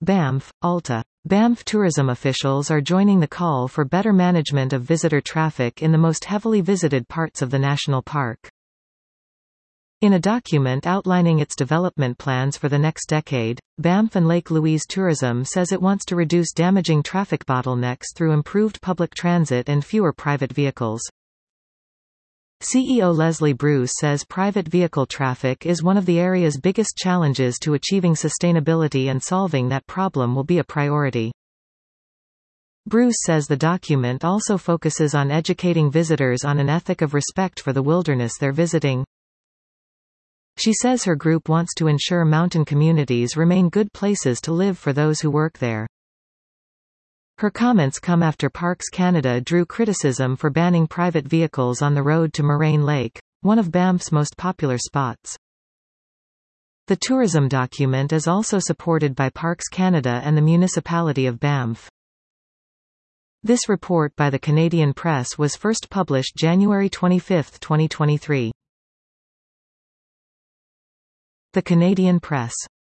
Banff, Alta. Banff tourism officials are joining the call for better management of visitor traffic in the most heavily visited parts of the national park. In a document outlining its development plans for the next decade, Banff and Lake Louise Tourism says it wants to reduce damaging traffic bottlenecks through improved public transit and fewer private vehicles. CEO Leslie Bruce says private vehicle traffic is one of the area's biggest challenges to achieving sustainability, and solving that problem will be a priority. Bruce says the document also focuses on educating visitors on an ethic of respect for the wilderness they're visiting. She says her group wants to ensure mountain communities remain good places to live for those who work there. Her comments come after Parks Canada drew criticism for banning private vehicles on the road to Moraine Lake, one of Banff's most popular spots. The tourism document is also supported by Parks Canada and the municipality of Banff. This report by the Canadian Press was first published January 25, 2023. The Canadian Press.